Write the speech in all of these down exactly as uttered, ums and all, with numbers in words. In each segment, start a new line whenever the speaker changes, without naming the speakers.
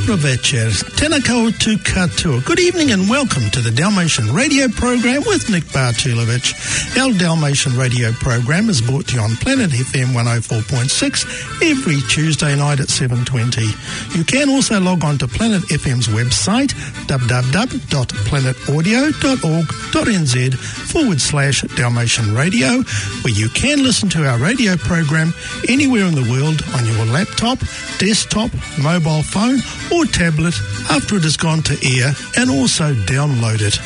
Dobro večer, tena tu katoa. Good evening and welcome to the Dalmatian Radio Program with Nick Bartulovich. Our Dalmatian Radio Program is brought to you on Planet F M one oh four point six every Tuesday night at seven twenty. You can also log on to Planet F M's website, w w w dot planet audio dot org dot n z forward slash Dalmatian Radio, where you can listen to our radio program anywhere in the world on your laptop, desktop, mobile phone or tablet after it has gone to air, and also download it.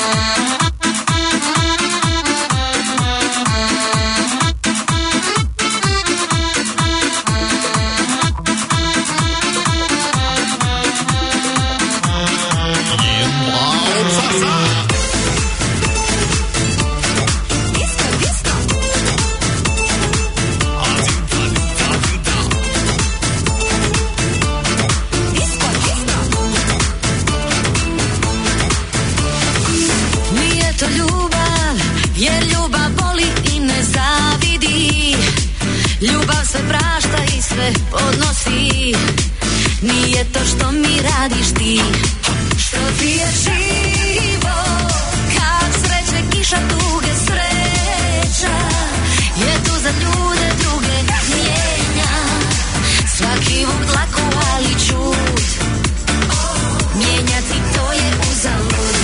Podnosi, nije to što mi radiš ti, što ti je živo, kad sreće kiša tuge, sreća je tu za ljude druge, mijenja svaki vuk dlaku, ali čut, mijenjati to je uzalud.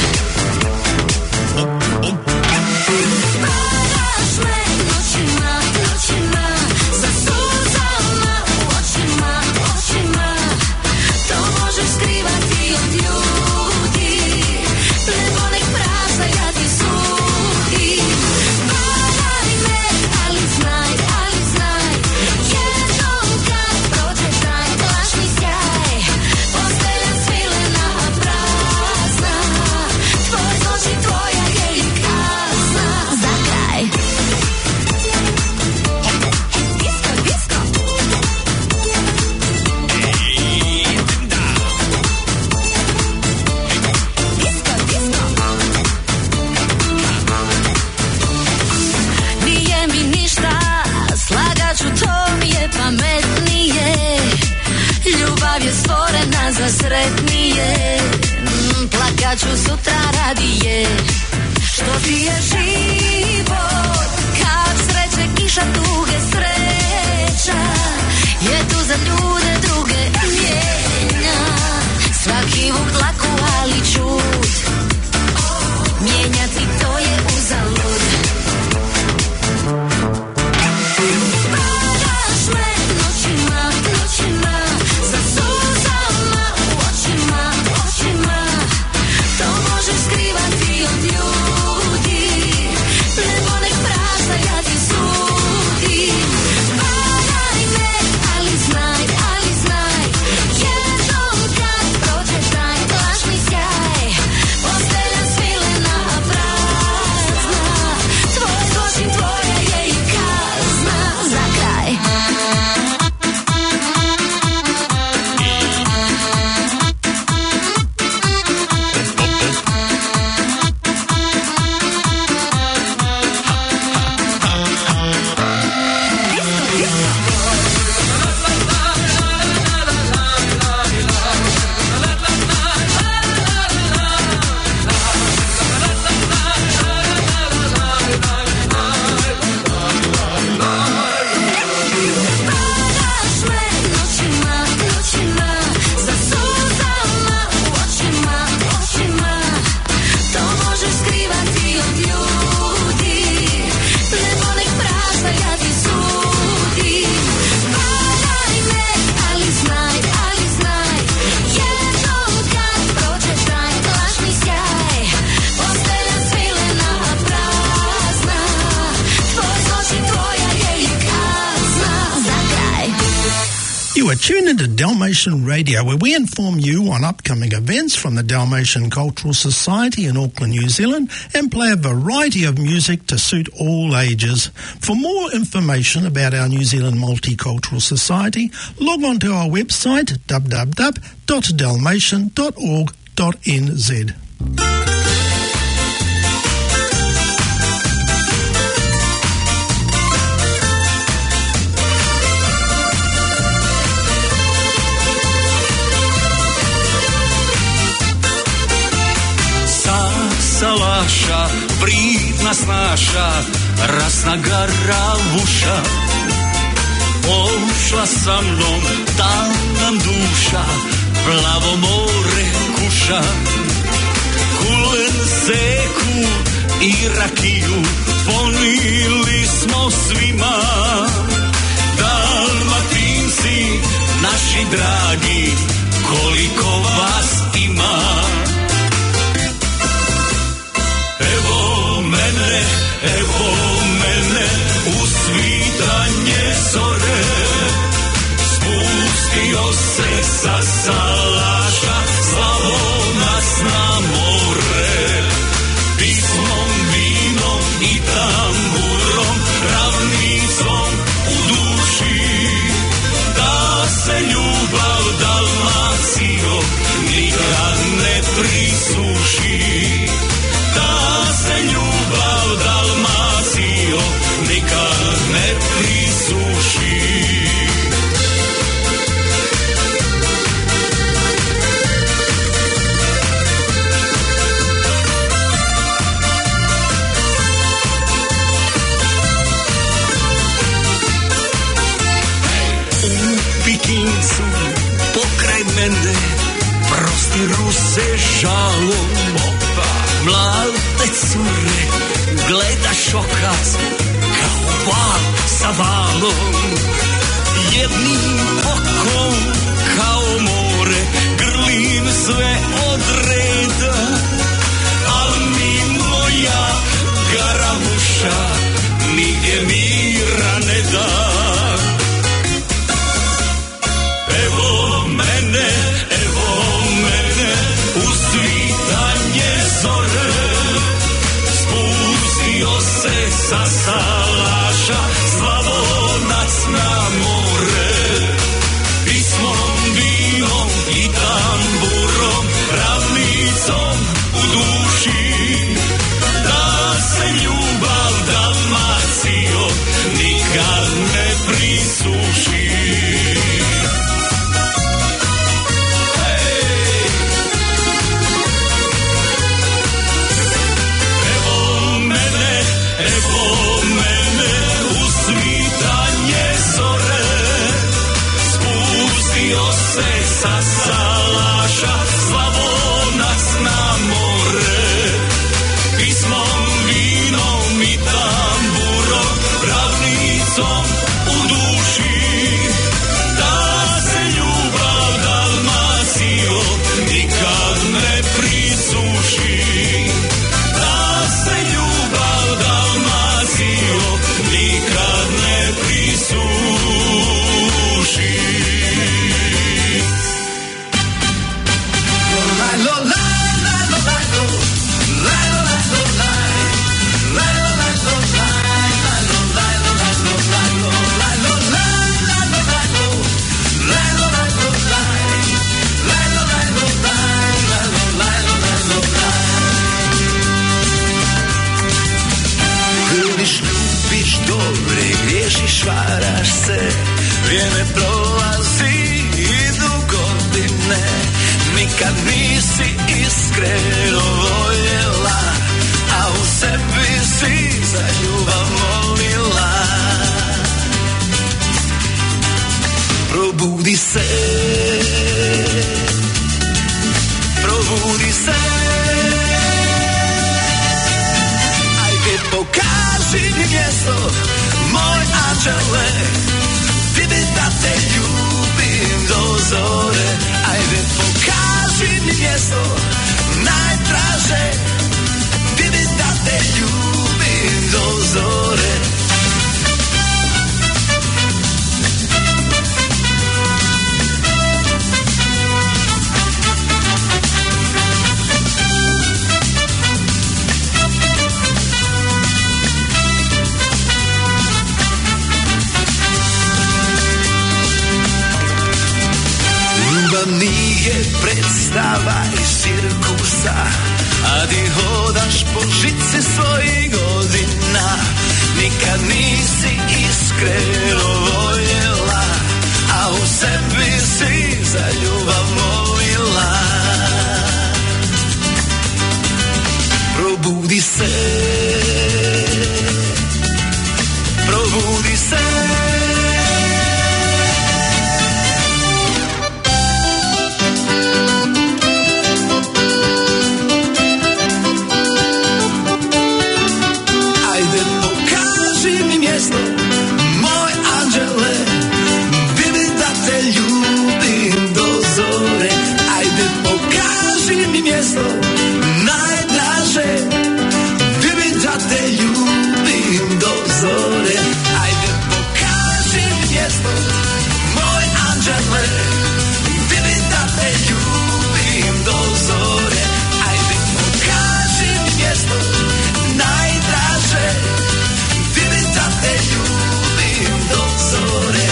Spadaš me noćima, noćima, za suzama u očima, očima, to možeš skrivati od ljudi, nebo nek prašta, ja ti sudim. Spadaj me, ali znaj, ali znaj, jednom kad prođe taj lažni sjaj, postelja svilena, a prazna, tvoj zločin, tvoja je i kazna. Za kraj Disco, disco. Disco, disco. Nije mi ništa, slagaću, to mi je pametnije. Ljubav je stvorena za sretnije, mm, plakaću sutra radije. Što ti je život, kad sreće kiša tuge, sreća je tu za ljude druge, mijenja svaki vuk dlaku, ali čut, mijenjati to je uzalud. Spadaš me noćima, noćima, za suzama u očima, očima, to možeš skrivati od ljudi, nebo nek prašta, ja ti sudim. Spadaj me, ali znaj, ali znaj, jednom kad prođe taj lažni sjaj, postelja svilena, a prazna, tvoj zločin, tvoja je i kazna. Za kraj spadaš me noćima, noćima, za suzama u očima, očima, to možeš skrivati od ljudi, nebo nek prašta, ja ti sudim. Spadaj me, ali znaj, ali znaj, jednom kad prođe taj lažni sjaj, postelja svilena, a prazna, tvoj zločin, tvoja je i kazna. Za kraj
You are tuned into Dalmatian Radio, where we inform you on upcoming events from the Dalmatian Cultural Society in Auckland, New Zealand, and play a variety of music to suit all ages. For more information about our New Zealand Multicultural Society, log on to our website, w w w dot dalmatian dot org dot n z.
nas naša rasna garavuša. Ošla sa mnom, tam nam duša, plavo more kuša. Kulen, zeku i rakiju ponili smo svima. Dalmatinci, naši dragi, koliko vas ima. Evo mene, evo mene, u svitanje zore, spustio se sa salaša, Slavonac na more. Pismom, vinom i tamburom, ravnicom u duši, da se ljubav Dalmacijo nikad ne prisuši. Da se ljubav Dalmacijo nikad ne prisuši. U Pikincu pokraj mene prostiru se žalom. Mlade cure gledaš okaz kao val sa valom. Jednim okom kao more grlim sve od reda, al mi moja garavuša nigdje mira ne da. Evo mene, evo mene, u svitanje zore, spustio se sa salaša, Slavonac na more. Pismom, vinom i tamburom, ravnicom u duši, da se ljubav Dalmacijo nikad ne prisuši. Sa salaša, Slavonac na more. Pismom, vinom i tamburom, ravnicom u duši, da se ljubav Dalmacijo nikad ne prisuši. Da se ljubav Dalmacijo nikad ne prisuši. Griješiš, varaš se, vrijeme prolazi, idu godine, nikad nisi iskreno voljela, a u sebi si za ljubav molila. Probudi se, probudi se, ajde pokaži mi mjesto, moj anđele, vidi da te ljubim do zore. Ajde pokaži mi mjesto najdraže, vidi da te ljubim do zore. Nije predstava iz cirkusa, a di hodaš po žici svojih godina. Nikad nisi iskreno voljela, a u sebi si za ljubav molila. Probudi se, umre. Vidi da te ljubim do zore. Ajde pokaži mi mjesto najdraže. Vidi da te ljubim do zore.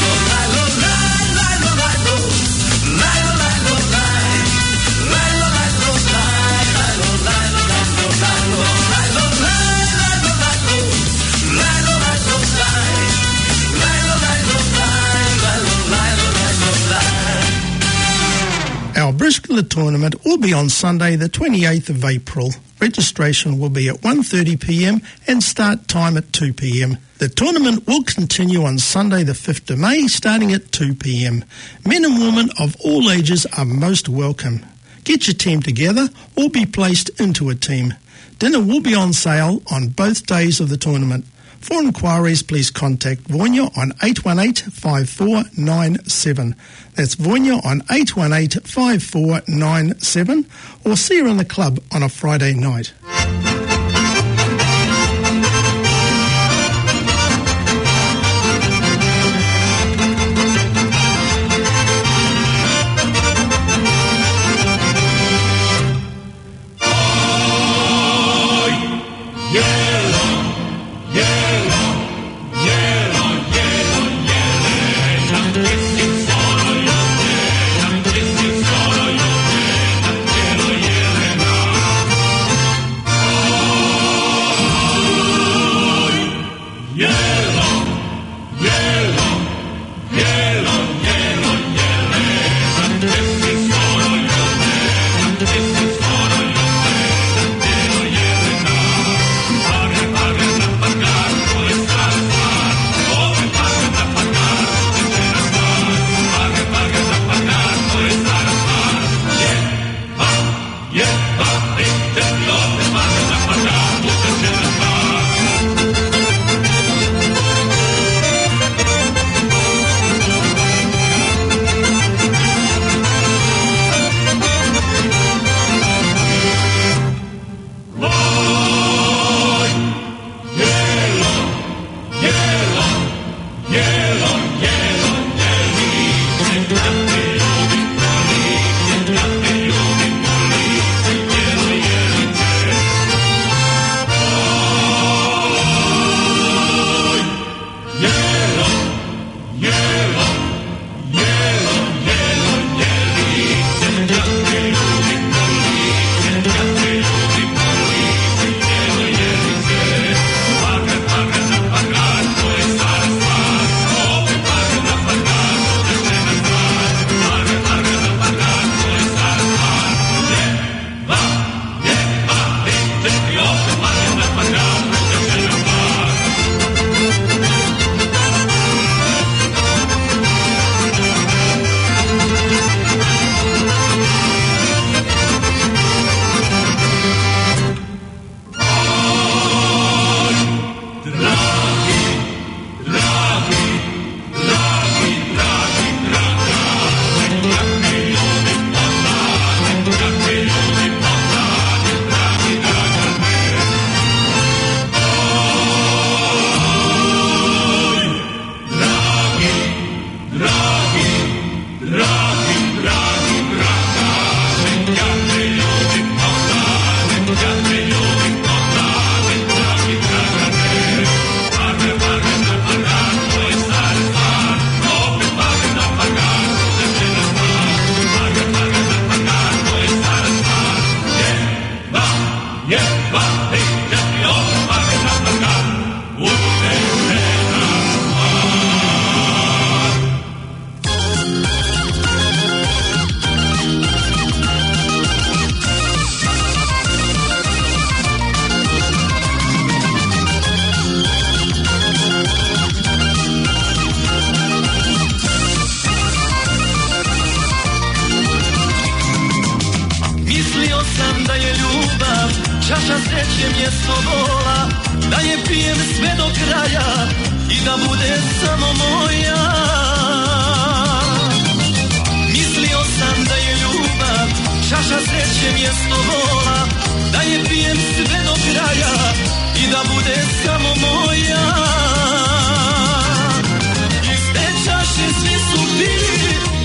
Our Briscoe tournament will be on Sunday the twenty-eighth of April. Registration will be at one thirty p m and start time at two p m. The tournament will continue on Sunday the fifth of May starting at two p m. Men and women of all ages are most welcome. Get your team together or be placed into a team. Dinner will be on sale on both days of the tournament. For inquiries, please contact Vonya on eight one eight, five four nine seven. That's Vonya on eight one eight, five four nine seven, or see her in the club on a Friday night.
čaša sreće mjesto bola, da je pijem sve do kraja i da bude samo moja. Mislio sam da je ljubav, čaša sreće mjesto bola, da je pijem sve do kraja i da bude samo moja. Iz te čaše svi su bili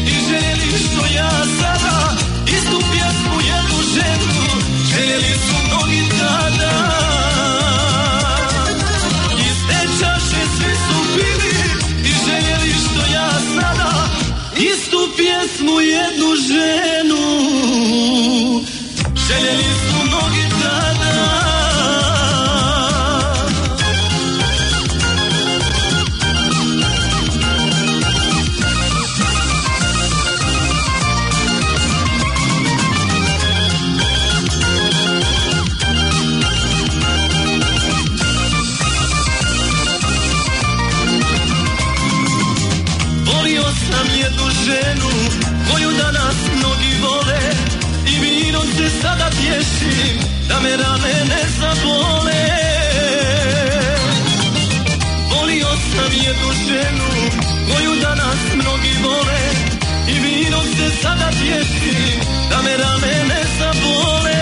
pjesmu jednu ženu, željeli su mnogi tada. Sam jednu ženu koju danas mnogi vole i vinom se sada tješim da me rane ne zabole. Volio sam jednu ženu koju danas mnogi vole i vinom se sada tješim da me rane ne zabole.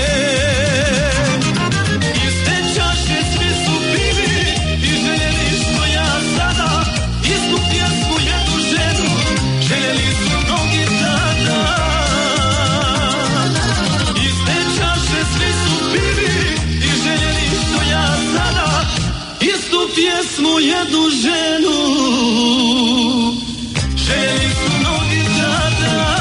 Iz te čaše svi su pili i željeli što ja sada istu pjesmu jednu ženu, željeli su mnogi tada. Iz te čaše svi su pili i željeli što ja sada istu pjesmu jednu ženu, željeli su mnogi tada.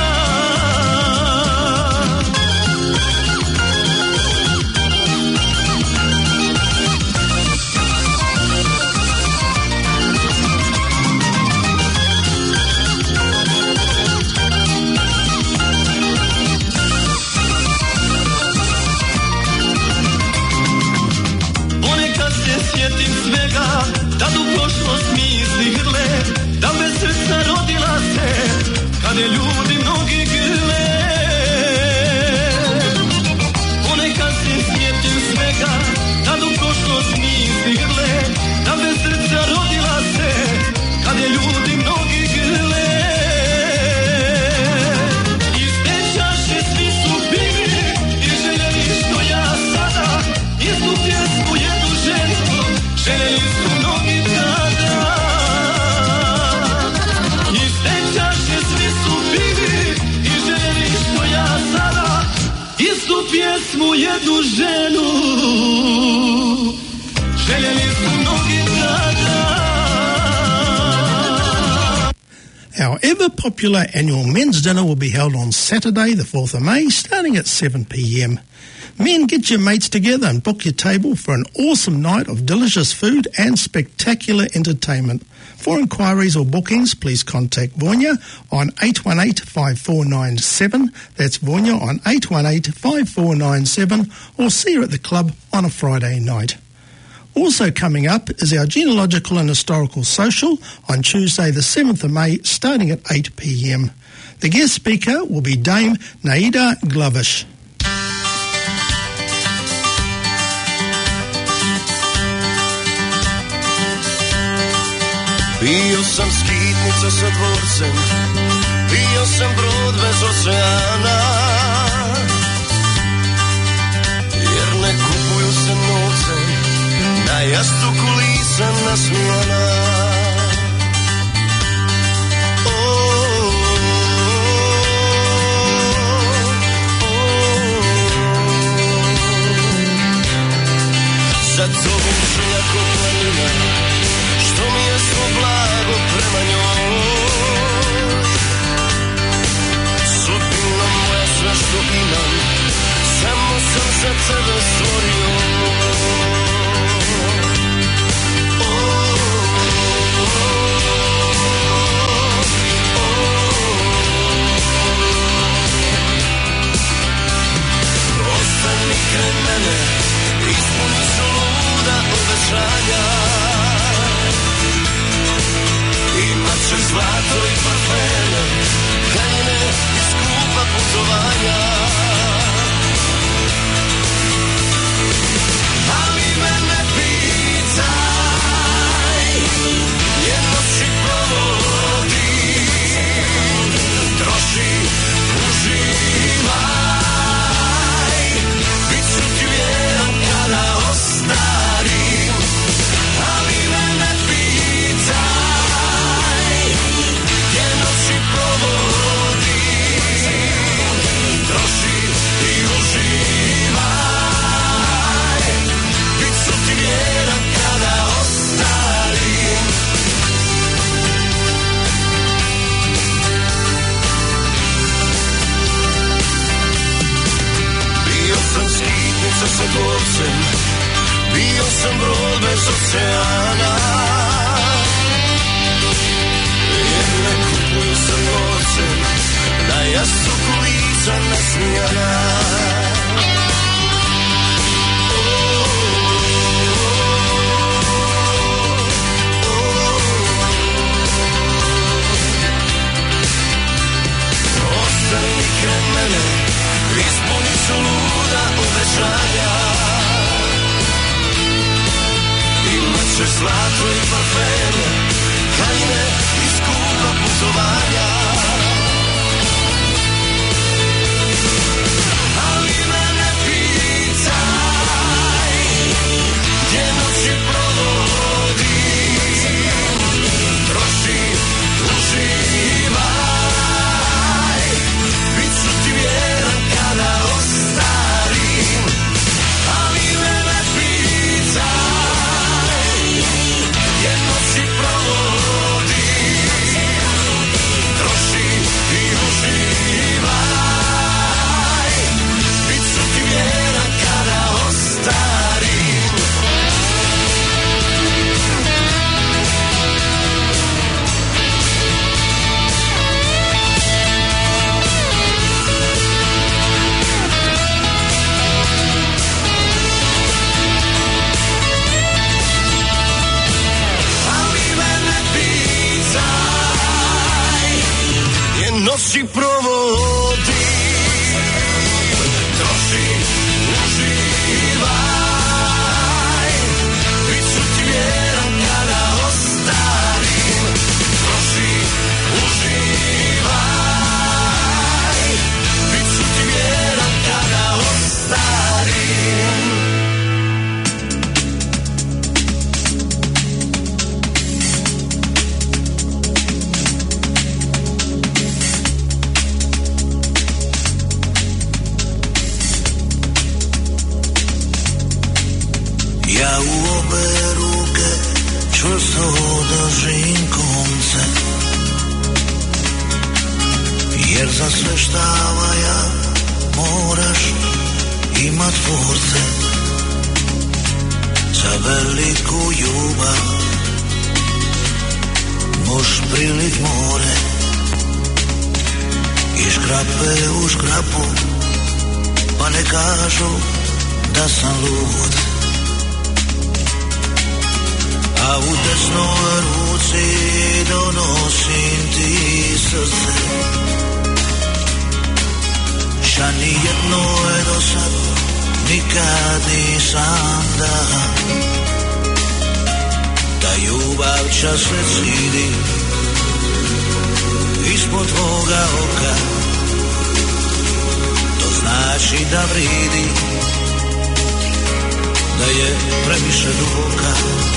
Sjetim svega, tad u prošlost misli hrle, da bez srca rodila se, kad je ljudi mnogi grle. Ponekad se sjetim svega, tad u prošlost misli hrle, da bez srca rodila se, kad je ljudi mnogi grle. Iz te čaše svi su pili i željeli što ja sada istu pjesmu jednu ženu, željeli su mnogi tada. Iz te čaše svi su pili i željeli što ja sada istu pjesmu jednu ženu, željeli su mnogi tada.
Our ever-popular annual men's dinner will be held on Saturday, the fourth of May, starting at seven p.m. Men, get your mates together and book your table for an awesome night of delicious food and spectacular entertainment. For inquiries or bookings, please contact Vonya on eight one eight, five four nine seven. That's Vonya on eight one eight, five four nine seven, or see her at the club on a Friday night. Also coming up is our Genealogical and Historical Social on Tuesday the seventh of May, starting at eight p.m. The guest speaker will be Dame Naida Glavish.
Bio sam skitnica sa dvorcem, bio sam brod bez oceana, jer ne kupuju se novcem, na jastuku lisam nasmijana. Oh, oh, oh. Za tobom želja ko planina, što mi je svo blago prema njoj. Sudbina moja, sve što imam, samo sam za tebe stvorio. Oh, oh, oh. s oceana. Jedne kupuju sa novcem, na jastuku lica nasmijana. Ostani kraj mene, ispuni su luda obećanja. Imat ćeš zlato i parfeme, haljine i skupa putovanja. Ali me ne pitaj gdje noći provodi. Troši, uživaj, bit ću ti vjeran kada ostarim. Ali me ne pitaj gdje noći provodi. Troši i uživaj, bit ću ti vjeran kada ostarim. Ali me ne pitaj gdje noći provodi. Troši, uživaj, bit ću ti vjeran kada ostarim. Troši, uživaj, bit ću ti vjeran kada ostarim. Ja u obe ruke čvrsto držim konce, jer za sve šta valja moraš imat force. Za veliku ljubav moš prilit more i škrape u škrapu, pa ne kažu da sam lud. A u desnoj ruci donosim ti srce, ša nijedno je do sad nikad nisam da. Ta ljubav čas se cidi ispod tvoga oka, to znači da vridi, da je previše duboka.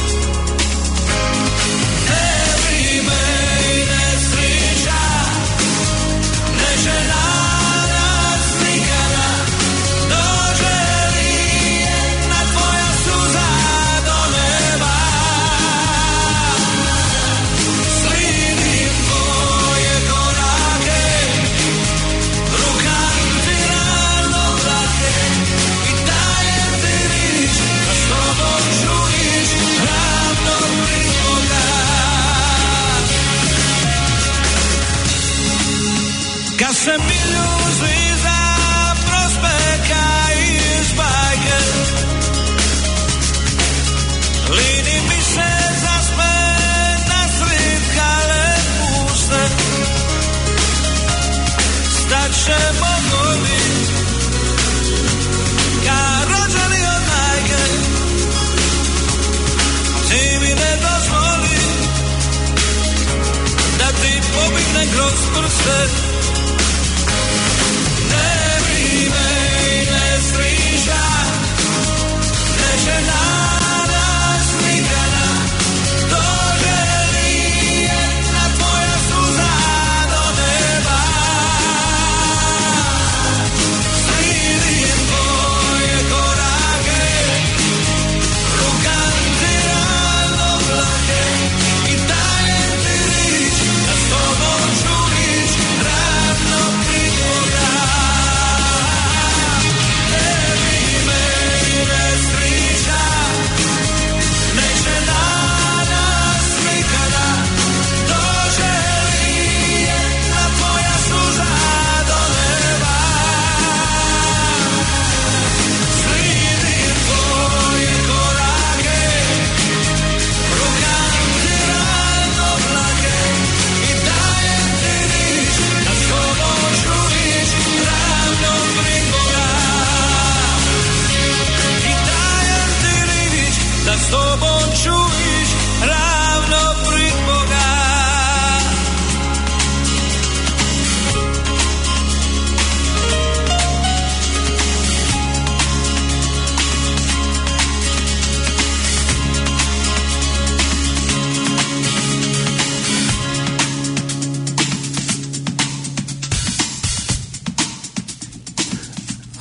Kad se milju zviza prospeka iz bajke, lini mi se zasme nasred kale puste. Staćemo novi ka rođeni od majke, ti mi ne dozvoli da ti pobignem kroz prste.
I dajem ti rič, da s tobom ću ić.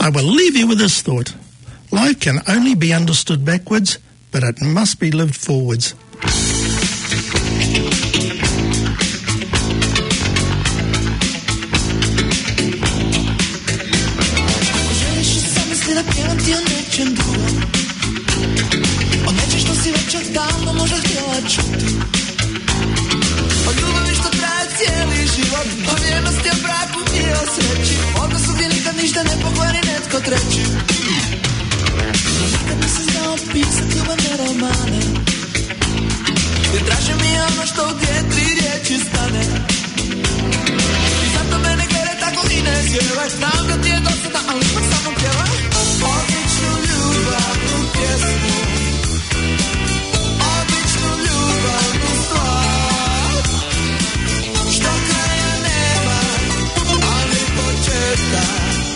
I will leave you with this thought. Life can only be understood backwards, but it must be lived forwards.
Da pjevam ti o nečem drugom, o nečem što si već odavno možda htjela čuti, o ljubavi što traje cijeli život, o vjernosti, o braku i o sreći, odnosu gdje nikad ništa ne pokvari netko treći. Nikad nisam znao pisat ljubavne romane, jer tražim i ono što u dvije, tri riječi stane. I zato mene gledaj tako i ne zjevaj, znam da ti je dosadno, ali ipak samo pjevaj. Običnu ljubavnu pjesmu, običnu ljubavnu stvar, što kraja nema, ali početka.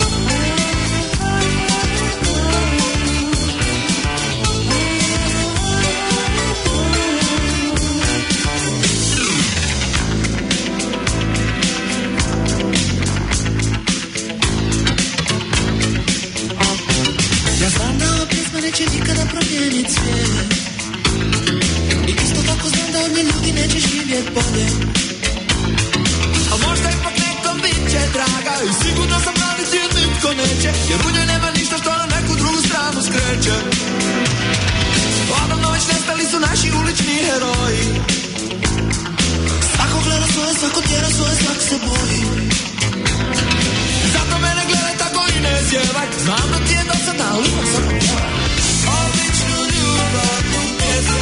Ja znam da ova pjesma neće nikada promijenit svijet, i isto tako znam da od nje ljudi neće živjet bolje. A možda ipak nekom bit će draga, i sigurno sam naliti jer nitko neće, jer u njoj nema ništa što na neku drugu stranu skreće. Odavno već nestali su naši ulični heroji, svako gleda svoje, svako tjera svoje, svak se boji. Zato mene gledaj tako i ne zjevaj, znam da ti je dosadna, ali ipak samo pjevaj. Običnu ljubavnu pjesmu,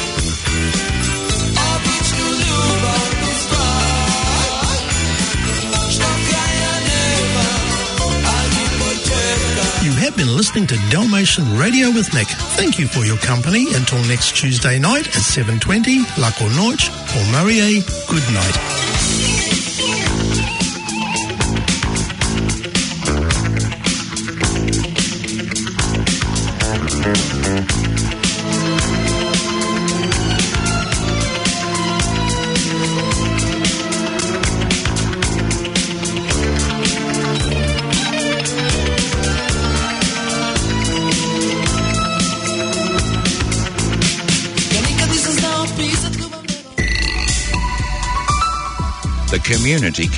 običnu ljubavnu stvar, što kraja nema, ali početka.
You have been listening to Dalmatian Radio with Nick. Thank you for your company. Until next Tuesday night at seven twenty, Lako Noich or Marie, good night.
The community